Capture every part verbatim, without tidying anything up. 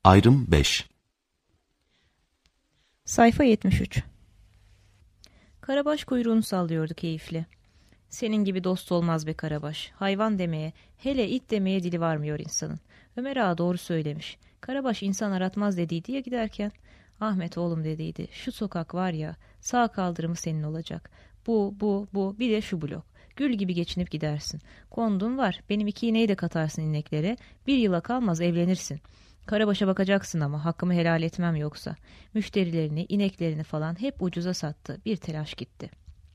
Ayrım beş. Sayfa yetmiş üç. Karabaş kuyruğunu sallıyordu keyifli. Senin gibi dost olmaz be Karabaş. Hayvan demeye, hele it demeye dili varmıyor insanın. Ömer Ağa doğru söylemiş. Karabaş insan aratmaz dediydi ya giderken. Ahmet oğlum dediydi. Şu sokak var ya, sağ kaldırımı senin olacak. Bu, bu, bu, bir de şu blok. Gül gibi geçinip gidersin. Kondun var, benim iki ineği de katarsın ineklere. Bir yıla kalmaz evlenirsin. Karabaş'a bakacaksın ama hakkımı helal etmem yoksa. Müşterilerini, ineklerini falan hep ucuza sattı. Bir telaş gitti.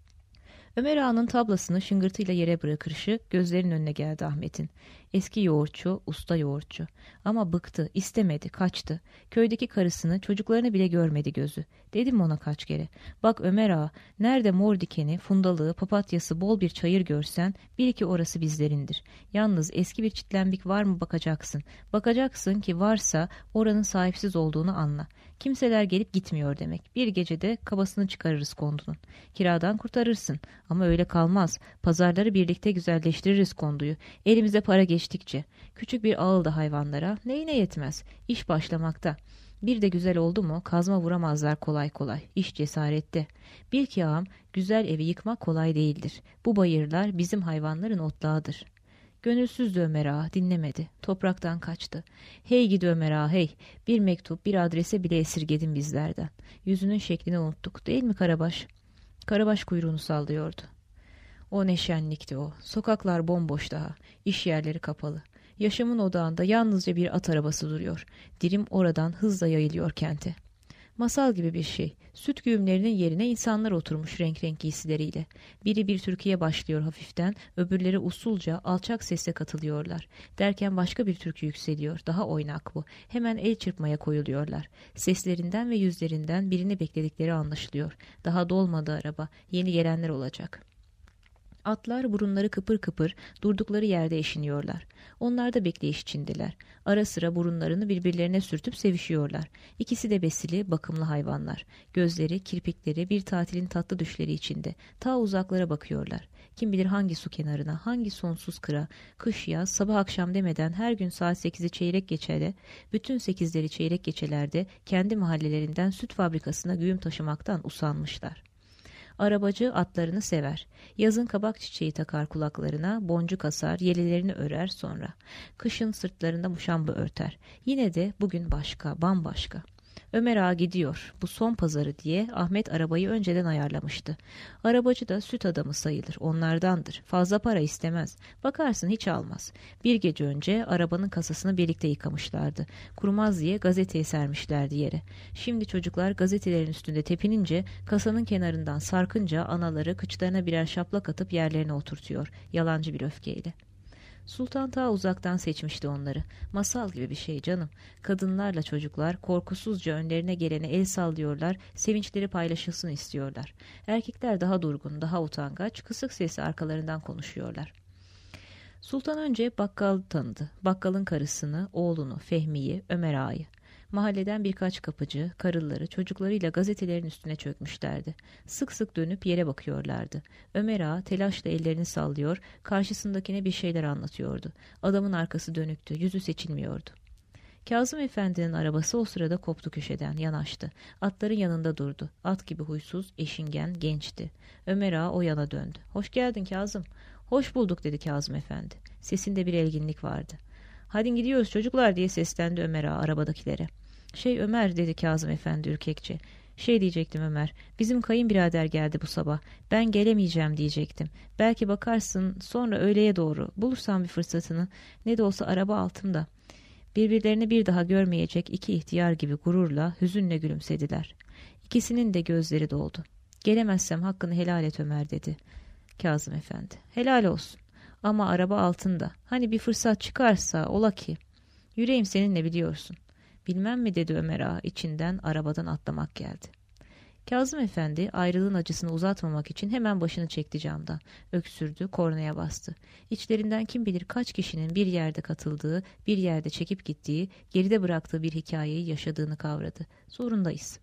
Ömer Ağa'nın tablasını şıngırtıyla yere bırakırışı gözlerinin önüne geldi Ahmet'in. Eski yoğurtçu, usta yoğurtçu. Ama bıktı, istemedi, kaçtı. Köydeki karısını, çocuklarını bile görmedi gözü. Dedim ona kaç kere. Bak Ömer Ağa, nerede mor dikeni, fundalığı, papatyası bol bir çayır görsen, bil ki orası bizlerindir. Yalnız eski bir çitlenbik var mı bakacaksın. Bakacaksın ki varsa oranın sahipsiz olduğunu anla. Kimseler gelip gitmiyor demek. Bir gecede kabasını çıkarırız kondunun. Kiradan kurtarırsın. Ama öyle kalmaz. Pazarları birlikte güzelleştiririz konduyu. Elimize para geçtikçe. Küçük bir ağıl da hayvanlara. Neyine yetmez. İş başlamakta. Bir de güzel oldu mu kazma vuramazlar kolay kolay. İş cesarette. Bil ki ağam, güzel evi yıkmak kolay değildir. Bu bayırlar bizim hayvanların otlağıdır. Gönülsüzdü Ömer Ağa, dinlemedi. Topraktan kaçtı. Hey gidi Ömer Ağa hey. Bir mektup, bir adrese bile esirgedin bizlerden. Yüzünün şeklini unuttuk değil mi Karabaş? Karabaş kuyruğunu sallıyordu. O ne şenlikti o. Sokaklar bomboş daha. İş yerleri kapalı. Yaşamın odağında yalnızca bir at arabası duruyor. Dirim oradan hızla yayılıyor kente. Masal gibi bir şey. Süt güğümlerinin yerine insanlar oturmuş renk renk giysileriyle. Biri bir türküye başlıyor hafiften, öbürleri usulca alçak sesle katılıyorlar. Derken başka bir türkü yükseliyor. Daha oynak bu. Hemen el çırpmaya koyuluyorlar. Seslerinden ve yüzlerinden birini bekledikleri anlaşılıyor. Daha dolmadı araba. Yeni gelenler olacak. Atlar burunları kıpır kıpır durdukları yerde eşiniyorlar. Onlar da bekleyiş içindeler. Ara sıra burunlarını birbirlerine sürtüp sevişiyorlar. İkisi de besili, bakımlı hayvanlar. Gözleri, kirpikleri bir tatilin tatlı düşleri içinde. Ta uzaklara bakıyorlar. Kim bilir hangi su kenarına, hangi sonsuz kıra, kış yaz, sabah akşam demeden her gün saat sekizi çeyrek geçede, bütün sekizleri çeyrek geçelerde kendi mahallelerinden süt fabrikasına güğüm taşımaktan usanmışlar. Arabacı atlarını sever. Yazın kabak çiçeği takar kulaklarına, boncuk asar, yelelerini örer sonra. Kışın sırtlarında muşamba örter. Yine de bugün başka, bambaşka. Ömer Ağa gidiyor. Bu son pazarı diye Ahmet arabayı önceden ayarlamıştı. Arabacı da süt adamı sayılır. Onlardandır. Fazla para istemez. Bakarsın hiç almaz. Bir gece önce arabanın kasasını birlikte yıkamışlardı. Kurumaz diye gazeteyi sermişlerdi yere. Şimdi çocuklar gazetelerin üstünde tepinince, kasanın kenarından sarkınca anaları kıçlarına birer şaplak atıp yerlerine oturtuyor. Yalancı bir öfkeyle. Sultan ta uzaktan seçmişti onları. Masal gibi bir şey canım. Kadınlarla çocuklar korkusuzca önlerine gelene el sallıyorlar, sevinçleri paylaşılsın istiyorlar. Erkekler daha durgun, daha utangaç, kısık sesle arkalarından konuşuyorlar. Sultan önce bakkalı tanıdı. Bakkalın karısını, oğlunu, Fehmi'yi, Ömer Ağa'yı. Mahalleden birkaç kapıcı, karıları, çocuklarıyla gazetelerin üstüne çökmüşlerdi. Sık sık dönüp yere bakıyorlardı. Ömer Ağa telaşla ellerini sallıyor, karşısındakine bir şeyler anlatıyordu. Adamın arkası dönüktü, yüzü seçilmiyordu. Kazım Efendi'nin arabası o sırada koptu köşeden, yanaştı. Atların yanında durdu. At gibi huysuz, eşingen, gençti. Ömer Ağa o yana döndü. "Hoş geldin Kazım." "Hoş bulduk," dedi Kazım Efendi. Sesinde bir elginlik vardı. "Hadi gidiyoruz çocuklar," diye seslendi Ömer Ağa arabadakilere. "Şey Ömer," dedi Kazım Efendi ürkekçe. "Şey diyecektim Ömer, bizim kayınbirader geldi bu sabah. Ben gelemeyeceğim diyecektim. Belki bakarsın sonra öğleye doğru. Bulursam bir fırsatını. Ne de olsa araba altımda." Birbirlerini bir daha görmeyecek iki ihtiyar gibi gururla, hüzünle gülümsediler. İkisinin de gözleri doldu. "Gelemezsem hakkını helal et Ömer," dedi Kazım Efendi. "Helal olsun. Ama araba altında. Hani bir fırsat çıkarsa ola ki. Yüreğim seninle biliyorsun." "Bilmem mi," dedi Ömer Ağa, içinden arabadan atlamak geldi. Kazım Efendi ayrılığın acısını uzatmamak için hemen başını çekti camdan. Öksürdü, kornaya bastı. İçlerinden kim bilir kaç kişinin bir yerde katıldığı, bir yerde çekip gittiği, geride bıraktığı bir hikayeyi yaşadığını kavradı. Zorundayız.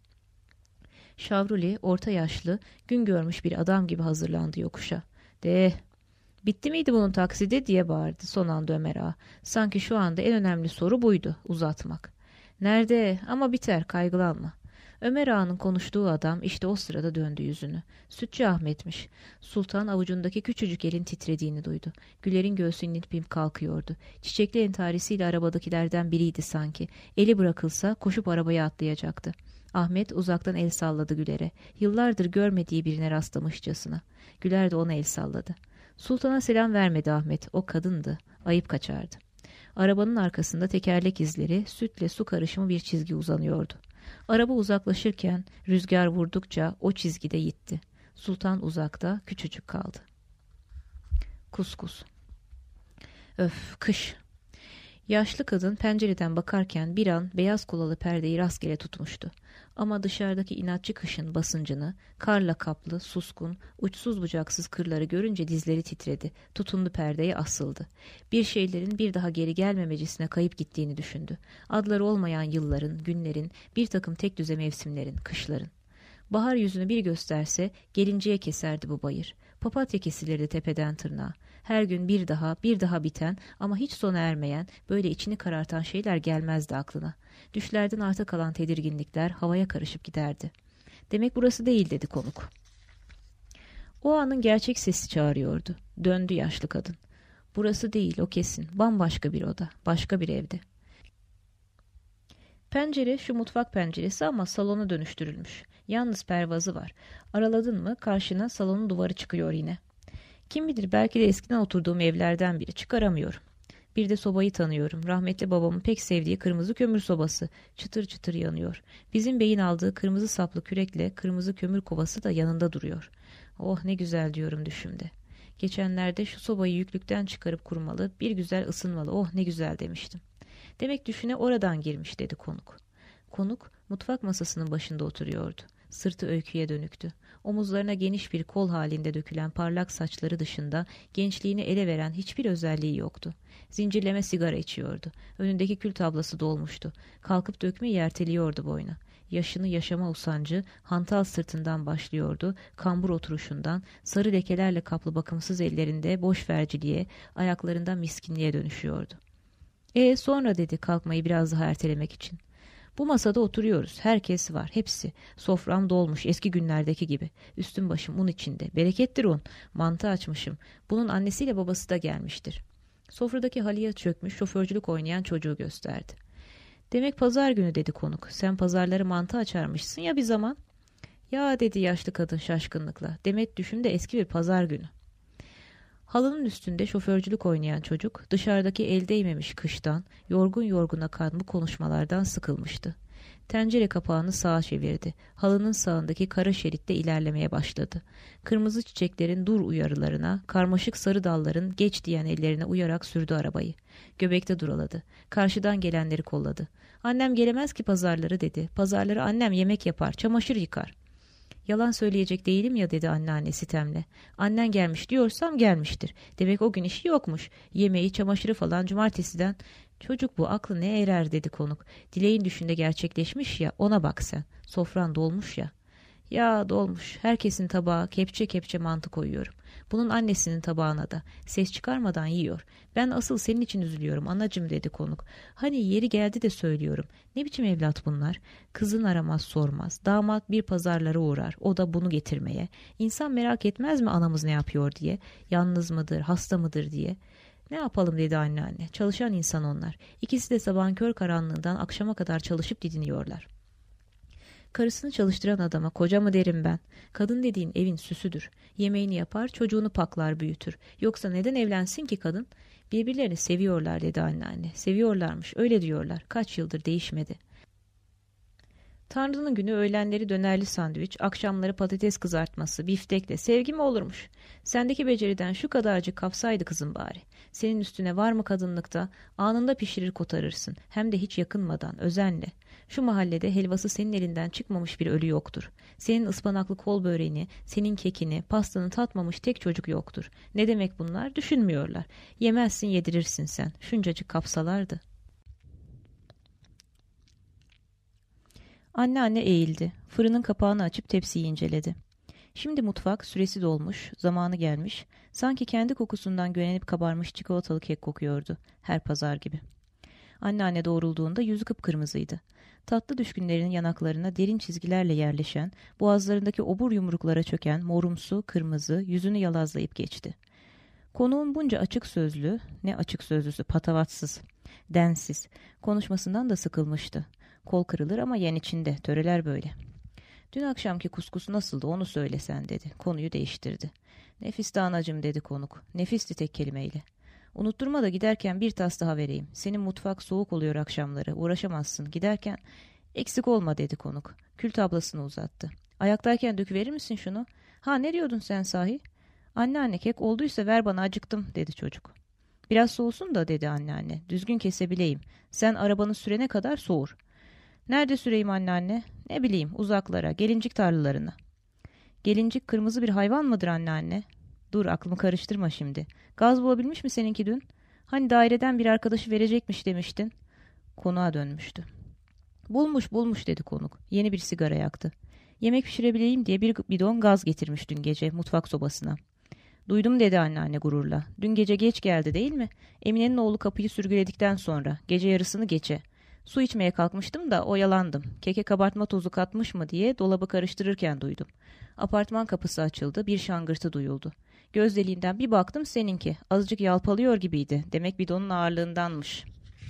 Şavruli, orta yaşlı, gün görmüş bir adam gibi hazırlandı yokuşa. "De, bitti miydi bunun taksidi?" diye bağırdı son anda Ömer Ağa. Sanki şu anda en önemli soru buydu, uzatmak. Nerede? Ama biter, kaygılanma. Ömer Ağa'nın konuştuğu adam işte o sırada döndü yüzünü. Sütçü Ahmet'miş. Sultan avucundaki küçücük elin titrediğini duydu. Güler'in göğsünün inip kalkıyordu. Çiçekli entarisiyle arabadakilerden biriydi sanki. Eli bırakılsa koşup arabaya atlayacaktı. Ahmet uzaktan el salladı Güler'e. Yıllardır görmediği birine rastlamışçasına. Güler de ona el salladı. Sultan'a selam vermedi Ahmet. O kadındı. Ayıp kaçardı. Arabanın arkasında tekerlek izleri, sütle su karışımı bir çizgi uzanıyordu. Araba uzaklaşırken rüzgar vurdukça o çizgide yitti. Sultan uzakta, küçücük kaldı. Kuskus. Öf, kış. Yaşlı kadın pencereden bakarken bir an beyaz kolalı perdeyi rastgele tutmuştu. Ama dışarıdaki inatçı kışın basıncını, karla kaplı, suskun, uçsuz bucaksız kırları görünce dizleri titredi, tutundu perdeye asıldı. Bir şeylerin bir daha geri gelmemecesine kayıp gittiğini düşündü. Adları olmayan yılların, günlerin, bir takım tek düze mevsimlerin, kışların. Bahar yüzünü bir gösterse gelinceye keserdi bu bayır. Papatya kesilirdi tepeden tırnağa. Her gün bir daha, bir daha biten ama hiç sona ermeyen, böyle içini karartan şeyler gelmezdi aklına. Düşlerden arta kalan tedirginlikler havaya karışıp giderdi. Demek burası değil dedi konuk. O anın gerçek sesi çağırıyordu. Döndü yaşlı kadın. Burası değil, o kesin. Bambaşka bir oda, başka bir evde. Pencere şu mutfak penceresi ama salona dönüştürülmüş. Yalnız pervazı var. Araladın mı karşına salonun duvarı çıkıyor yine. Kim bilir belki de eskiden oturduğum evlerden biri, çıkaramıyorum. Bir de sobayı tanıyorum. Rahmetli babamın pek sevdiği kırmızı kömür sobası. Çıtır çıtır yanıyor. Bizim beyin aldığı kırmızı saplı kürekle kırmızı kömür kovası da yanında duruyor. Oh ne güzel diyorum düşümde. Geçenlerde şu sobayı yüklükten çıkarıp kurmalı, bir güzel ısınmalı, oh ne güzel demiştim. Demek düşüne oradan girmiş dedi konuk. Konuk mutfak masasının başında oturuyordu. Sırtı öyküye dönüktü. Omuzlarına geniş bir kol halinde dökülen parlak saçları dışında gençliğini ele veren hiçbir özelliği yoktu. Zincirleme sigara içiyordu. Önündeki kül tablası dolmuştu. Kalkıp dökmeyi erteliyordu boyuna. Yaşını yaşama usancı hantal sırtından başlıyordu. Kambur oturuşundan, sarı lekelerle kaplı bakımsız ellerinde boş verciliğe, ayaklarında miskinliğe dönüşüyordu. E sonra dedi kalkmayı biraz daha ertelemek için. Bu masada oturuyoruz. Herkes var. Hepsi. Sofram dolmuş eski günlerdeki gibi. Üstüm başım un içinde. Berekettir un. Mantı açmışım. Bunun annesiyle babası da gelmiştir. Sofradaki halıya çökmüş şoförcülük oynayan çocuğu gösterdi. Demek pazar günü dedi konuk. Sen pazarları mantı açarmışsın ya bir zaman. Ya dedi yaşlı kadın şaşkınlıkla. Demet düşün de eski bir pazar günü. Halının üstünde şoförcülük oynayan çocuk dışarıdaki el değmemiş kıştan, yorgun yorgun akan bu konuşmalardan sıkılmıştı. Tencere kapağını sağa çevirdi. Halının sağındaki kara şeritte ilerlemeye başladı. Kırmızı çiçeklerin dur uyarılarına, karmaşık sarı dalların geç diyen ellerine uyarak sürdü arabayı. Göbekte duraladı. Karşıdan gelenleri kolladı. Annem gelemez ki pazarları dedi. Pazarları annem yemek yapar, çamaşır yıkar. Yalan söyleyecek değilim ya dedi anneanne sitemle. Annen gelmiş diyorsam gelmiştir. Demek o gün işi yokmuş. Yemeği, çamaşırı falan cumartesiden. Çocuk bu aklı ne erer dedi konuk. Dileğin düşünde gerçekleşmiş ya ona bak sen. Sofran dolmuş ya. Ya dolmuş. Herkesin tabağı kepçe kepçe mantı koyuyorum. Bunun annesinin tabağına da. Ses çıkarmadan yiyor. Ben asıl senin için üzülüyorum anacığım dedi konuk. Hani yeri geldi de söylüyorum. Ne biçim evlat bunlar? Kızın aramaz sormaz. Damat bir pazarlara uğrar. O da bunu getirmeye. İnsan merak etmez mi anamız ne yapıyor diye. Yalnız mıdır, hasta mıdır diye. Ne yapalım dedi anneanne. Çalışan insan onlar. İkisi de sabahın kör karanlığından akşama kadar çalışıp didiniyorlar. Karısını çalıştıran adama koca mı derim ben. Kadın dediğin evin süsüdür. Yemeğini yapar, çocuğunu paklar büyütür. Yoksa neden evlensin ki kadın? Birbirlerini seviyorlar dedi anneanne. Seviyorlarmış, öyle diyorlar. Kaç yıldır değişmedi. Tanrı'nın günü öğlenleri dönerli sandviç, akşamları patates kızartması, biftekle sevgi mi olurmuş? Sendeki beceriden şu kadarcık kapsaydı kızım bari. Senin üstüne var mı kadınlıkta? Anında pişirir kotarırsın. Hem de hiç yakınmadan, özenle. Şu mahallede helvası senin elinden çıkmamış bir ölü yoktur. Senin ıspanaklı kol böreğini, senin kekini, pastanı tatmamış tek çocuk yoktur. Ne demek bunlar? Düşünmüyorlar. Yemezsin yedirirsin sen. Şuncacık kapsalardı. Anneanne eğildi. Fırının kapağını açıp tepsiyi inceledi. Şimdi mutfak süresi dolmuş, zamanı gelmiş. Sanki kendi kokusundan gönenip kabarmış çikolatalı kek kokuyordu. Her pazar gibi. Anneanne doğrulduğunda yüzü kıpkırmızıydı. Tatlı düşkünlerinin yanaklarına derin çizgilerle yerleşen, boğazlarındaki obur yumruklara çöken morumsu, kırmızı, yüzünü yalazlayıp geçti. Konuğun bunca açık sözlü, ne açık sözlüsü, patavatsız, densiz, konuşmasından da sıkılmıştı. Kol kırılır ama yen içinde, töreler böyle. Dün akşamki kuskus nasıldı onu söylesen dedi. Konuyu değiştirdi. Nefisti anacım dedi konuk. Nefisti tek kelimeyle. Unutturma da giderken bir tas daha vereyim. Senin mutfak soğuk oluyor akşamları. Uğraşamazsın. Giderken eksik olma dedi konuk. Kül tablasını uzattı. Ayaktayken döküverir misin şunu? Ha ne diyordun sen sahi? Anneanne kek olduysa ver bana acıktım dedi çocuk. Biraz soğusun da dedi anneanne. Düzgün kesebileyim. Sen arabanı sürene kadar soğur. Nerede süreyim anneanne? Ne bileyim uzaklara, gelincik tarlalarına. Gelincik kırmızı bir hayvan mıdır anneanne? Dur aklımı karıştırma şimdi. Gaz bulabilmiş mi seninki dün? Hani daireden bir arkadaşı verecekmiş demiştin. Konuğa dönmüştü. Bulmuş bulmuş dedi konuk. Yeni bir sigara yaktı. Yemek pişirebileyim diye bir bidon gaz getirmiş dün gece mutfak sobasına. Duydum dedi anneanne gururla. Dün gece geç geldi değil mi? Emine'nin oğlu kapıyı sürgüledikten sonra. Gece yarısını geçe. Su içmeye kalkmıştım da oyalandım. Keke kabartma tozu katmış mı diye dolabı karıştırırken duydum. Apartman kapısı açıldı. Bir şangırtı duyuldu. Göz deliğinden bir baktım seninki. Azıcık yalpalıyor gibiydi. Demek bidonun ağırlığındanmış.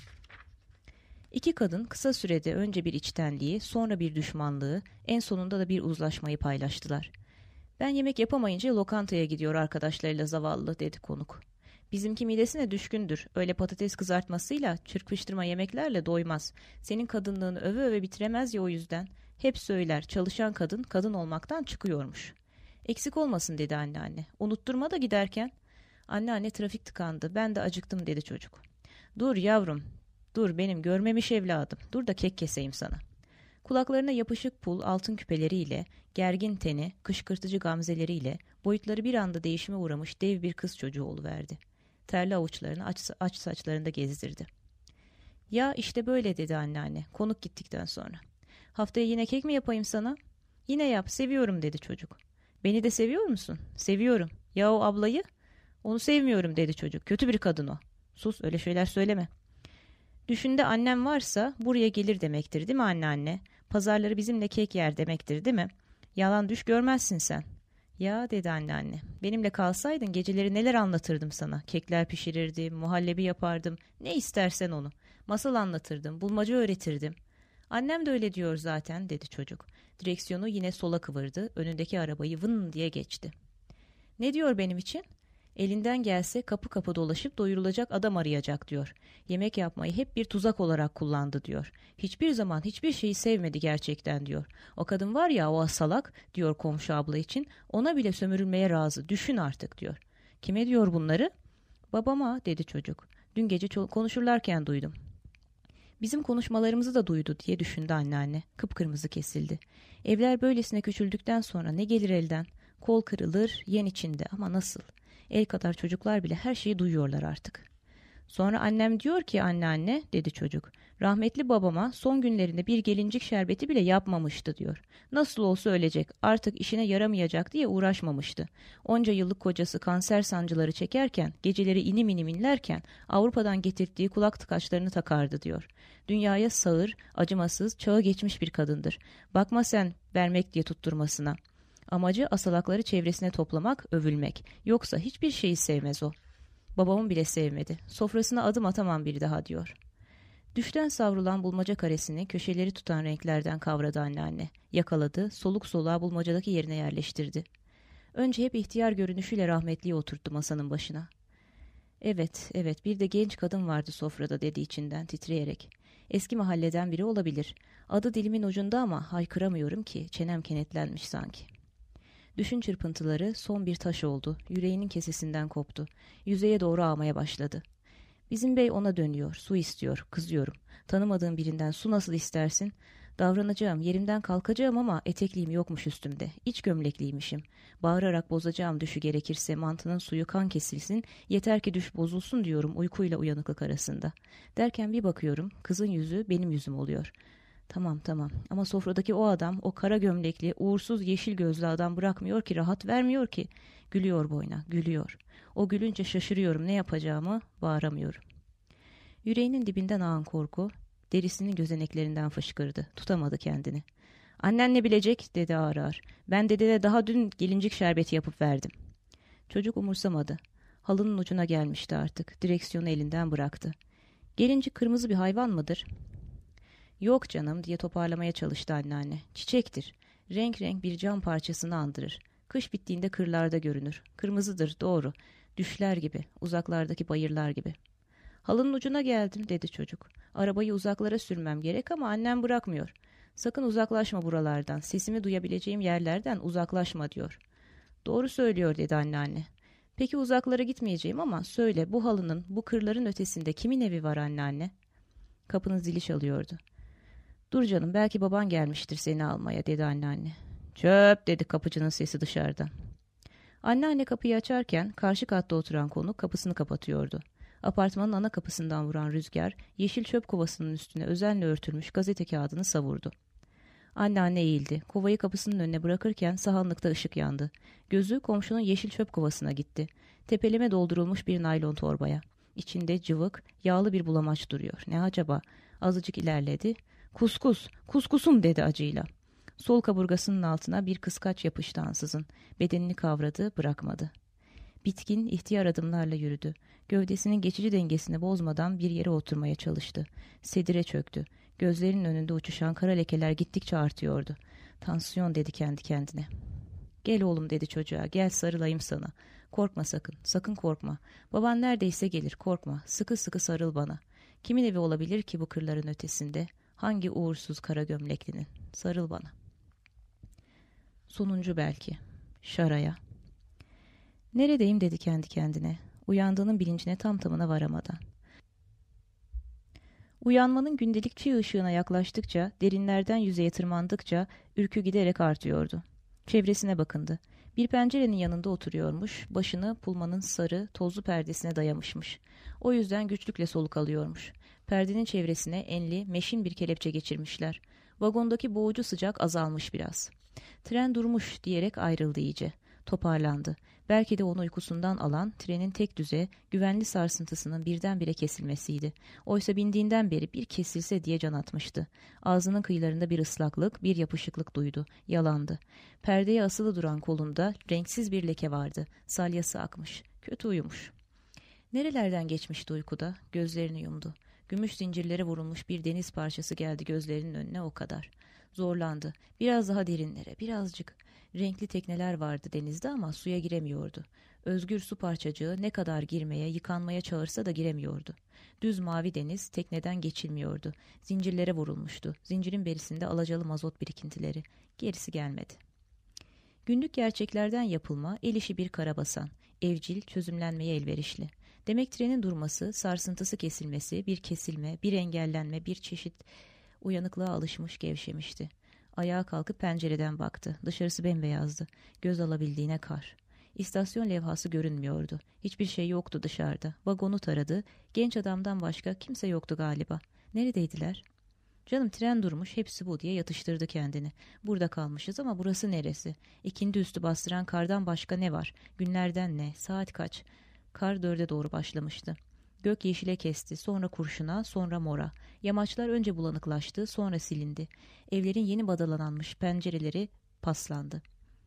İki kadın kısa sürede önce bir içtenliği, sonra bir düşmanlığı, en sonunda da bir uzlaşmayı paylaştılar. Ben yemek yapamayınca lokantaya gidiyor arkadaşlarıyla zavallı dedi konuk. Bizimki midesine düşkündür. Öyle patates kızartmasıyla, çırpıştırma yemeklerle doymaz. Senin kadınlığını öve öve bitiremez ya o yüzden. Hep söyler, çalışan kadın, kadın olmaktan çıkıyormuş. Eksik olmasın dedi anneanne. Unutturma da giderken. Anneanne trafik tıkandı. Ben de acıktım dedi çocuk. Dur yavrum, dur benim görmemiş evladım. Dur da kek keseyim sana. Kulaklarına yapışık pul altın küpeleriyle, gergin teni, kışkırtıcı gamzeleriyle, boyutları bir anda değişime uğramış dev bir kız çocuğu oluverdi. Terli avuçlarını aç, aç saçlarında gezdirdi. Ya işte böyle dedi anneanne konuk gittikten sonra. Haftaya yine kek mi yapayım sana? Yine yap seviyorum dedi çocuk. Beni de seviyor musun? Seviyorum. Ya o ablayı? Onu sevmiyorum dedi çocuk. Kötü bir kadın o. Sus öyle şeyler söyleme. Düşünde annem varsa buraya gelir demektir değil mi anneanne? Pazarları bizimle kek yer demektir değil mi? Yalan düş görmezsin sen. Ya dedi anneanne. Benimle kalsaydın geceleri neler anlatırdım sana. Kekler pişirirdim, muhallebi yapardım. Ne istersen onu. Masal anlatırdım, bulmaca öğretirdim. Annem de öyle diyor zaten dedi çocuk. Direksiyonu yine sola kıvırdı. Önündeki arabayı vın diye geçti. Ne diyor benim için? Elinden gelse kapı kapı dolaşıp doyurulacak adam arayacak diyor. Yemek yapmayı hep bir tuzak olarak kullandı diyor. Hiçbir zaman hiçbir şeyi sevmedi gerçekten diyor. O kadın var ya o asalak diyor komşu abla için ona bile sömürülmeye razı düşün artık diyor. Kime diyor bunları? Babama dedi çocuk. Dün gece konuşurlarken duydum. Bizim konuşmalarımızı da duydu diye düşündü anneanne. Kıpkırmızı kesildi. Evler böylesine küçüldükten sonra ne gelir elden? Kol kırılır yen içinde ama nasıl? El kadar çocuklar bile her şeyi duyuyorlar artık. Sonra annem diyor ki anneanne dedi çocuk. Rahmetli babama son günlerinde bir gelincik şerbeti bile yapmamıştı diyor. Nasıl olsa ölecek artık işine yaramayacak diye uğraşmamıştı. Onca yıllık kocası kanser sancıları çekerken geceleri inim inim inlerken Avrupa'dan getirdiği kulak tıkaçlarını takardı diyor. Dünyaya sağır, acımasız, çağı geçmiş bir kadındır. Bakma sen vermek diye tutturmasına. Amacı asalakları çevresine toplamak, övülmek. Yoksa hiçbir şeyi sevmez o. Babamı bile sevmedi. Sofrasına adım atamam bir daha diyor. Düşten savrulan bulmaca karesini köşeleri tutan renklerden kavradı anneanne. Yakaladı, soluk soluğa bulmacadaki yerine yerleştirdi. Önce hep ihtiyar görünüşüyle rahmetliyi oturttu masanın başına. Evet, evet bir de genç kadın vardı sofrada dedi içinden titreyerek. Eski mahalleden biri olabilir. Adı dilimin ucunda ama haykıramıyorum ki çenem kenetlenmiş sanki. Düşün çırpıntıları son bir taş oldu. Yüreğinin kesesinden koptu. Yüzeye doğru ağmaya başladı. Bizim bey ona dönüyor. Su istiyor. Kızıyorum. Tanımadığım birinden su nasıl istersin? Davranacağım. Yerimden kalkacağım ama etekliğim yokmuş üstümde. İç gömlekliymişim. Bağırarak bozacağım düşü gerekirse mantının suyu kan kesilsin. Yeter ki düş bozulsun diyorum uykuyla uyanıklık arasında. Derken bir bakıyorum. Kızın yüzü benim yüzüm oluyor. Tamam tamam ama sofradaki o adam o kara gömlekli uğursuz yeşil gözlü adam bırakmıyor ki rahat vermiyor ki. Gülüyor boyuna gülüyor. O gülünce şaşırıyorum ne yapacağımı bağıramıyorum. Yüreğinin dibinden ağan korku, derisinin gözeneklerinden fışkırdı. Tutamadı kendini. "Annen ne bilecek?" dedi ağır ağır. "Ben dedene daha dün gelincik şerbeti yapıp verdim." Çocuk umursamadı. Halının ucuna gelmişti artık. Direksiyonu elinden bıraktı. "Gelincik kırmızı bir hayvan mıdır?" "Yok canım," diye toparlamaya çalıştı anneanne. "Çiçektir. Renk renk bir cam parçasını andırır. Kış bittiğinde kırlarda görünür. Kırmızıdır, doğru. Düşler gibi, uzaklardaki bayırlar gibi." "Halının ucuna geldim," dedi çocuk. "Arabayı uzaklara sürmem gerek ama annem bırakmıyor. Sakın uzaklaşma buralardan, sesimi duyabileceğim yerlerden uzaklaşma," diyor. "Doğru söylüyor," dedi anneanne. "Peki uzaklara gitmeyeceğim ama söyle, bu halının, bu kırların ötesinde kimin evi var anneanne?" Kapının zili çalıyordu. "Dur canım, belki baban gelmiştir seni almaya," dedi anneanne. "Çöp," dedi kapıcının sesi dışarıdan. Anneanne kapıyı açarken karşı katta oturan konuk kapısını kapatıyordu. Apartmanın ana kapısından vuran rüzgar, yeşil çöp kovasının üstüne özenle örtülmüş gazete kağıdını savurdu. Anneanne eğildi. Kovayı kapısının önüne bırakırken sahanlıkta ışık yandı. Gözü komşunun yeşil çöp kovasına gitti. Tepeleme doldurulmuş bir naylon torbaya. İçinde cıvık, yağlı bir bulamaç duruyor. Ne acaba? Azıcık ilerledi. "Kuskus, kuskusum," dedi acıyla. Sol kaburgasının altına bir kıskaç yapıştı ansızın. Bedenini kavradı, bırakmadı. Bitkin, ihtiyar adımlarla yürüdü. Gövdesinin geçici dengesini bozmadan bir yere oturmaya çalıştı. Sedire çöktü. Gözlerinin önünde uçuşan kara lekeler gittikçe artıyordu. "Tansiyon," dedi kendi kendine. "Gel oğlum," dedi çocuğa. "Gel sarılayım sana. Korkma sakın, sakın korkma. Baban neredeyse gelir, korkma. Sıkı sıkı sarıl bana. Kimin evi olabilir ki bu kırların ötesinde? Hangi uğursuz kara gömleklinin? Sarıl bana." Sonuncu belki. Şaraya. "Neredeyim?" dedi kendi kendine. Uyandığının bilincine tam tamına varamadan. Uyanmanın gündelik çiğ ışığına yaklaştıkça, derinlerden yüzeye tırmandıkça ürkü giderek artıyordu. Çevresine bakındı. Bir pencerenin yanında oturuyormuş, başını pulmanın sarı, tozlu perdesine dayamışmış. O yüzden güçlükle soluk alıyormuş. Perdenin çevresine enli, meşin bir kelepçe geçirmişler. Vagondaki boğucu sıcak azalmış biraz. "Tren durmuş," diyerek ayrıldı iyice. Toparlandı. Belki de onu uykusundan alan trenin tek düze, güvenli sarsıntısının birdenbire kesilmesiydi. Oysa bindiğinden beri bir kesilse diye can atmıştı. Ağzının kıyılarında bir ıslaklık, bir yapışıklık duydu. Yalandı. Perdeye asılı duran kolunda renksiz bir leke vardı. Salyası akmış. Kötü uyumuş. Nerelerden geçmişti uykuda? Gözlerini yumdu. Gümüş zincirlere vurulmuş bir deniz parçası geldi gözlerinin önüne, o kadar. Zorlandı. Biraz daha derinlere, birazcık. Renkli tekneler vardı denizde ama suya giremiyordu. Özgür su parçacığı ne kadar girmeye, yıkanmaya çağırsa da giremiyordu. Düz mavi deniz tekneden geçilmiyordu. Zincirlere vurulmuştu. Zincirin berisinde alacalı mazot birikintileri. Gerisi gelmedi. Günlük gerçeklerden yapılma, el işi bir karabasan. Evcil, çözümlenmeye elverişli. Demek trenin durması, sarsıntısı kesilmesi, bir kesilme, bir engellenme, bir çeşit uyanıklığa alışmış, gevşemişti. Ayağa kalkıp pencereden baktı. Dışarısı bembeyazdı. Göz alabildiğine kar. İstasyon levhası görünmüyordu. Hiçbir şey yoktu dışarıda. Vagonu taradı. Genç adamdan başka kimse yoktu galiba. Neredeydiler? "Canım, tren durmuş, hepsi bu," diye yatıştırdı kendini. "Burada kalmışız ama burası neresi? İkindi üstü bastıran kardan başka ne var? Günlerden ne? Saat kaç?" Kar dörde doğru başlamıştı. Gök yeşile kesti, sonra kurşuna, sonra mora. Yamaçlar önce bulanıklaştı, sonra silindi. Evlerin yeni badalanmış pencereleri paslandı.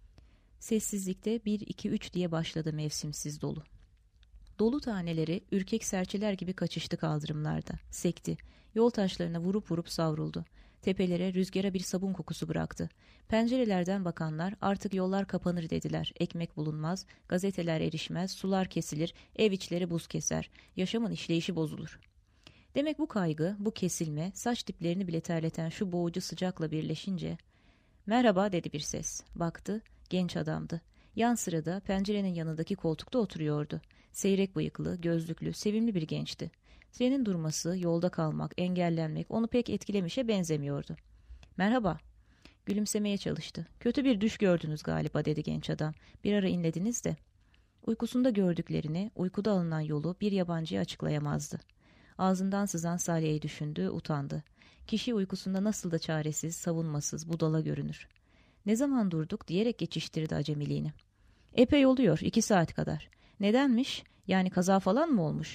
Sessizlikte bir, iki, üç diye başladı mevsimsiz dolu. Dolu taneleri ürkek serçeler gibi kaçıştı kaldırımlarda. Sekti. Yol taşlarına vurup vurup savruldu. Tepelere, rüzgara bir sabun kokusu bıraktı. Pencerelerden bakanlar artık yollar kapanır dediler. Ekmek bulunmaz, gazeteler erişmez, sular kesilir, ev içleri buz keser. Yaşamın işleyişi bozulur. Demek bu kaygı, bu kesilme, saç diplerini bile terleten şu boğucu sıcakla birleşince... "Merhaba," dedi bir ses. Baktı, genç adamdı. Yan sırada pencerenin yanındaki koltukta oturuyordu. Seyrek bıyıklı, gözlüklü, sevimli bir gençti. Trenin durması, yolda kalmak, engellenmek onu pek etkilemişe benzemiyordu. "Merhaba." Gülümsemeye çalıştı. "Kötü bir düş gördünüz galiba," dedi genç adam. "Bir ara inlediniz de." Uykusunda gördüklerini, uykuda alınan yolu bir yabancıya açıklayamazdı. Ağzından sızan salyeyi düşündü, utandı. Kişi uykusunda nasıl da çaresiz, savunmasız, budala görünür. "Ne zaman durduk?" diyerek geçiştirdi acemiliğini. "Epey oluyor, iki saat kadar." "Nedenmiş? Yani kaza falan mı olmuş?"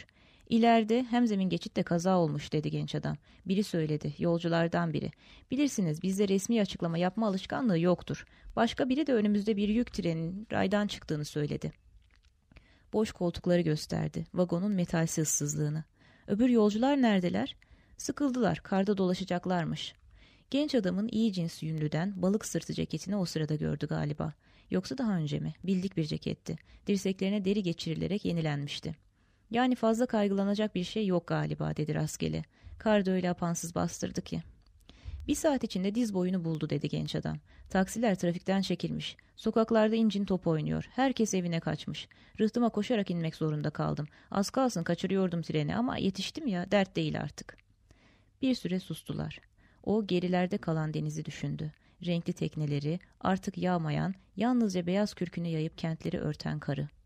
İleride hemzemin geçitte kaza olmuş dedi genç adam. Biri söyledi, yolculardan biri. Bilirsiniz bizde resmi açıklama yapma alışkanlığı yoktur. Başka biri de önümüzde bir yük treninin raydan çıktığını söyledi. Boş koltukları gösterdi, vagonun metalsi ıssızlığını. Öbür yolcular neredeler? Sıkıldılar, karda dolaşacaklarmış. Genç adamın iyi cins yünlüden balık sırtı ceketini o sırada gördü galiba. Yoksa daha önce mi? Bildik bir ceketti. Dirseklerine deri geçirilerek yenilenmişti. Yani fazla kaygılanacak bir şey yok galiba dedi rastgele. Kar da öyle apansız bastırdı ki. Bir saat içinde diz boyunu buldu dedi genç adam. Taksiler trafikten çekilmiş. Sokaklarda incin top oynuyor. Herkes evine kaçmış. Rıhtıma koşarak inmek zorunda kaldım. Az kalsın kaçırıyordum treni ama yetiştim ya, dert değil artık. Bir süre sustular. O gerilerde kalan denizi düşündü. Renkli tekneleri, artık yağmayan, yalnızca beyaz kürkünü yayıp kentleri örten karı.